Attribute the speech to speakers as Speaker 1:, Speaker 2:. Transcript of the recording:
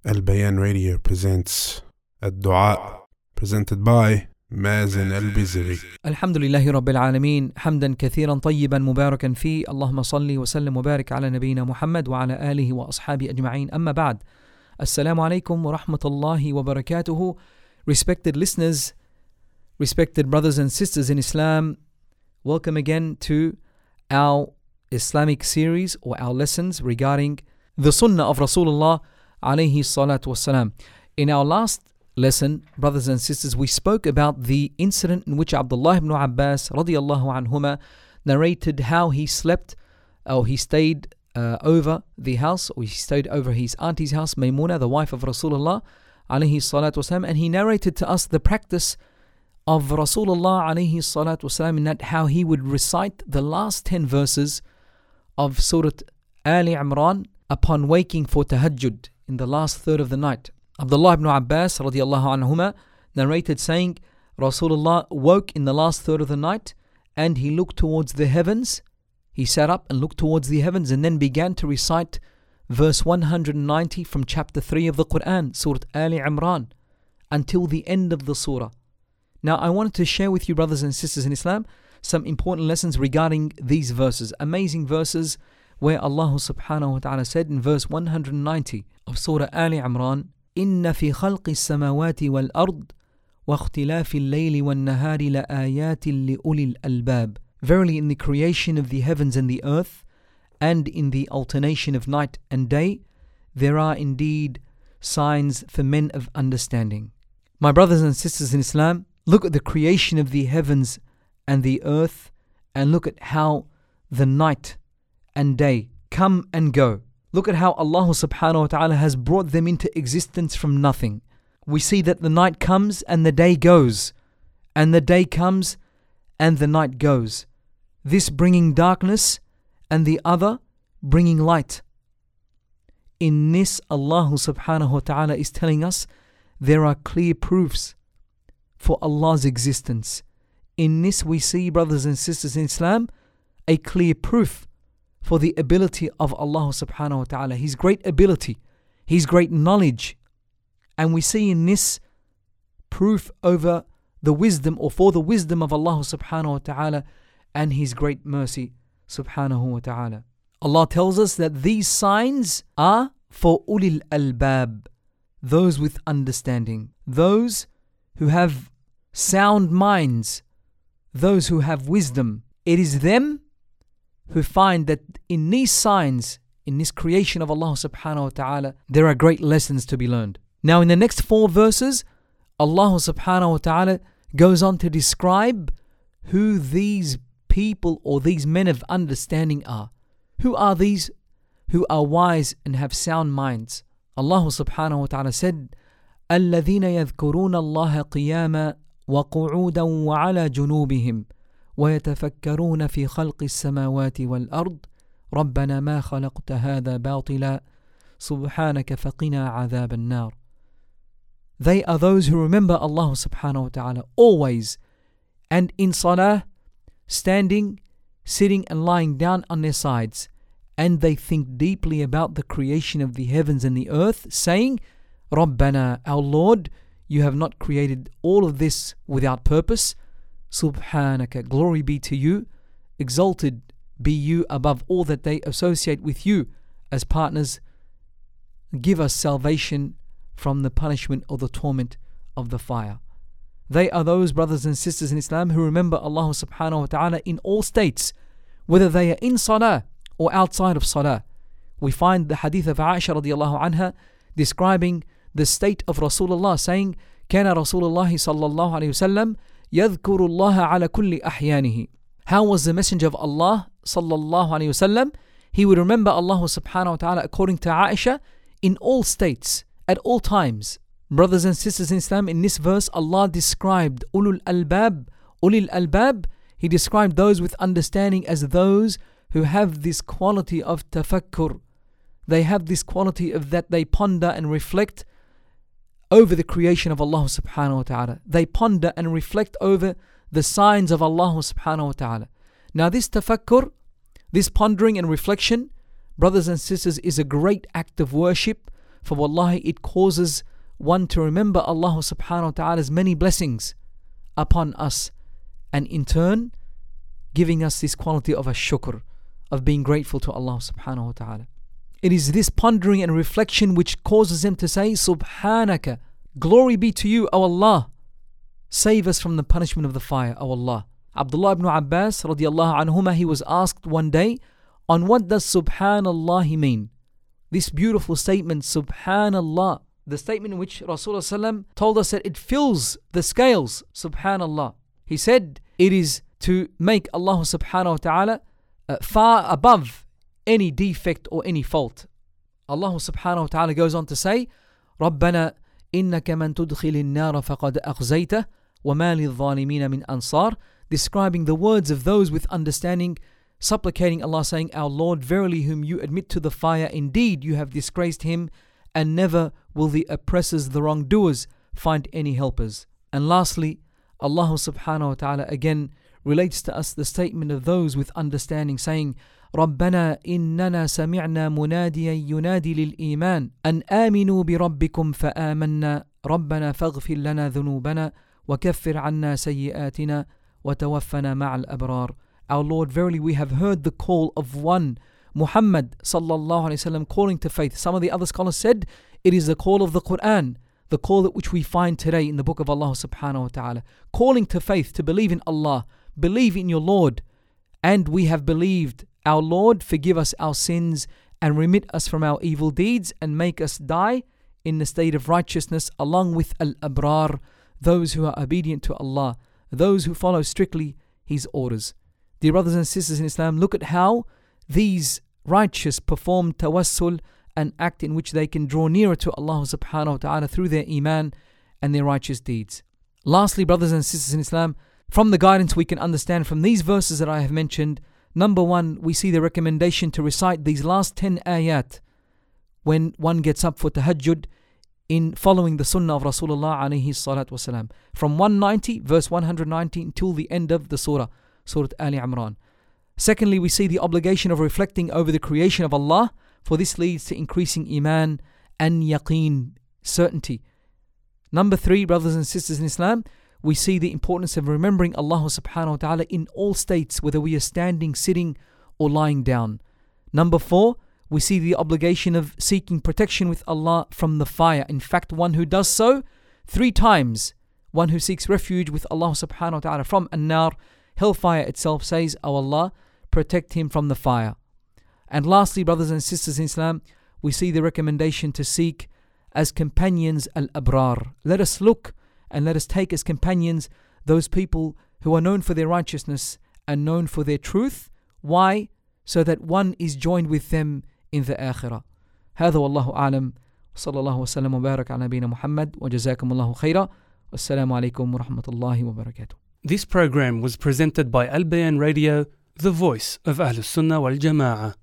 Speaker 1: Al Bayan Radio presents الدعاء presented by مازن البزري.
Speaker 2: الحمد لله رب العالمين حمدا كثيرا طيبا مباركا فيه اللهم صل وسلم وبارك على نبينا محمد وعلى آله وأصحابه أجمعين أما بعد. Assalamu alaikum wa rahmatullahi wa barakatuhu. Respected listeners, respected brothers and sisters in Islam, welcome again to our Islamic series or our lessons regarding the Sunnah of Rasulullah alayhi salatu wassalam. In our last lesson, brothers and sisters, we spoke about the incident in which Abdullah ibn Abbas radiyallahu anhuma narrated how he slept or he stayed over the house, or he stayed over his auntie's house, Maymuna, the wife of Rasulullah alayhi salatu wasalam, and he narrated to us the practice of Rasulullah alayhi salatu wasalam in that how he would recite the last 10 verses of Surah Ali Imran upon waking for tahajjud in the last third of the night. Abdullah ibn Abbas radiyallahu anhuma narrated saying, Rasulullah woke in the last third of the night and he looked towards the heavens. He sat up and looked towards the heavens and then began to recite verse 190 from chapter 3 of the Quran, Surah Ali Imran, until the end of the surah. Now I wanted to share with you, brothers and sisters in Islam, some important lessons regarding these verses, amazing verses where Allah subhanahu wa ta'ala said in verse 190 of Surah Ali Imran, إِنَّ فِي خَلْقِ السَّمَاوَاتِ وَالْأَرْضِ وَاخْتِلَافِ اللَّيْلِ وَالنَّهَارِ لَآيَاتٍ لِأُولِي الْأَلْبَابِ. Verily in the creation of the heavens and the earth, and in the alternation of night and day, there are indeed signs for men of understanding. My brothers and sisters in Islam, look at the creation of the heavens and the earth, and look at how the night and day come and go. Look at how Allah subhanahu wa ta'ala has brought them into existence from nothing. We see that the night comes and the day goes, and the day comes and the night goes. This bringing darkness and the other bringing light. In this, Allah subhanahu wa ta'ala is telling us there are clear proofs for Allah's existence. In this we see, brothers and sisters in Islam, a clear proof for the ability of Allah subhanahu wa ta'ala, His great ability, His great knowledge. And we see in this proof over the wisdom, or for the wisdom of Allah subhanahu wa ta'ala and His great mercy subhanahu wa ta'ala. Allah tells us that these signs are for ulil albab, those with understanding, those who have sound minds, those who have wisdom. It is them who find that in these signs, in this creation of Allah subhanahu wa ta'ala, there are great lessons to be learned. Now in the next 4 verses, Allah subhanahu wa ta'ala goes on to describe who these people or these men of understanding are. Who are these who are wise and have sound minds? Allah subhanahu wa ta'ala said, الَّذِينَ يَذْكُرُونَ اللَّهَ قِيَامًا وَقُعُودًا وَعَلَى جُنُوبِهِمْ وَيَتَفَكَّرُونَ فِي خَلْقِ السَّمَاوَاتِ وَالْأَرْضِ رَبَّنَا مَا خَلَقْتَ هَذَا بَاطِلًا سُبْحَانَكَ فَقِنَا عَذَابَ النَّارِ. They are those who remember Allah subhanahu wa ta'ala always, and in salah, standing, sitting and lying down on their sides, and they think deeply about the creation of the heavens and the earth, saying, Rabbana, our Lord, you have not created all of this without purpose. Subhanaka, glory be to you, exalted be you above all that they associate with you as partners. Give us salvation from the punishment or the torment of the fire. They are those brothers and sisters in Islam who remember Allah subhanahu wa ta'ala in all states, whether they are in salah or outside of salah. We find the hadith of Aisha radiyallahu anha describing the state of Rasulullah, saying, كان رسول الله صلى الله عليه وسلم يذكر الله على كل أحيانه. How was the Messenger of Allah sallallahu alayhi wasallam? He would remember Allah subhanahu wa ta'ala, according to Aisha, in all states, at all times. Brothers and sisters in Islam, in this verse, Allah described ulul albab. He described those with understanding as those who have this quality of tafakkur. They have this quality of that they ponder and reflect over the creation of Allah subhanahu wa ta'ala. They ponder and reflect over the signs of Allah subhanahu wa ta'ala. Now this tafakkur, this pondering and reflection, brothers and sisters, is a great act of worship For wallahi, it causes one to remember Allah subhanahu wa ta'ala's many blessings upon us, and in turn giving us this quality of a shukr, of being grateful to Allah subhanahu wa ta'ala. It is this pondering and reflection which causes them to say, Subhanaka, glory be to you, O Allah. Save us from the punishment of the fire, O Allah. Abdullah ibn Abbas radiallahu anhuma, he was asked one day, on what does Subhanallah mean? This beautiful statement, Subhanallah, the statement in which Rasulullah told us that it fills the scales, Subhanallah. He said it is to make Allah subhanahu wa ta'ala far above any defect or any fault. Allah subhanahu wa ta'ala goes on to say, رَبَّنَا إِنَّكَ مَن تُدْخِلِ النَّارَ فَقَدْ أَخْزَيْتَهُ وَمَا لِلظَّالِمِينَ مِنْ أَنصَارٍ, describing the words of those with understanding, supplicating Allah, saying, Our Lord, verily whom you admit to the fire, indeed you have disgraced him, and never will the oppressors, the wrongdoers, find any helpers. And lastly, Allah subhanahu wa ta'ala again relates to us the statement of those with understanding, saying, رَبَّنَا إِنَّنَا سَمِعْنَا مُنَادِيًا يُنَادِي لِلْإِيمَانِ أَنْ آمِنُوا بِرَبِّكُمْ فَآمَنَّا رَبَّنَا فَاغْفِرْ لَنَا ذُنُوبَنَا وَكَفِّرْ عَنَّا سَيِّئَاتِنَا وَتَوَفَّنَا مَعَ الْأَبْرَارِ. Our Lord, verily we have heard the call of one, Muhammad sallallahu alayhi wasallam, calling to faith. Some of the other scholars said it is the call of the Quran, the call that which we find today in the book of Allah subhanahu wa ta'ala, calling to faith, to believe in Allah, believe in your Lord. And we have believed, our Lord, forgive us our sins and remit us from our evil deeds and make us die in the state of righteousness along with al-abrar, those who are obedient to Allah, those who follow strictly His orders. Dear brothers and sisters in Islam, look at how these righteous perform tawassul, an act in which they can draw nearer to Allah subhanahu wa ta'ala through their iman and their righteous deeds. Lastly, brothers and sisters in Islam, from the guidance we can understand from these verses that I have mentioned, number one, we see the recommendation to recite these last 10 ayat when one gets up for tahajjud, in following the sunnah of Rasulullah alayhi salatu wasalam, from 190 verse 190 until the end of the surah, Surah Ali Imran. Secondly, we see the obligation of reflecting over the creation of Allah, for this leads to increasing iman and yaqeen, certainty. Number three, brothers and sisters in Islam, we see the importance of remembering Allah subhanahu wa ta'ala in all states, whether we are standing, sitting or lying down. Number four, we see the obligation of seeking protection with Allah from the fire. In fact, one who does so 3 times, one who seeks refuge with Allah subhanahu wa ta'ala from an-nar, hellfire itself, says, O Allah, protect him from the fire. And lastly, brothers and sisters in Islam, we see the recommendation to seek as companions al-abrar. Let us look and let us take as companions those people who are known for their righteousness and known for their truth. Why? So that one is joined with them in the akhirah. هذا والله أعلم. صلى الله وسلم وبارك على نبينا محمد وجزاكم الله خيرا. والسلام عليكم ورحمة الله وبركاته.
Speaker 3: This program was presented by Al Bayan Radio, the voice of Ahlus Sunnah wal Jama'ah.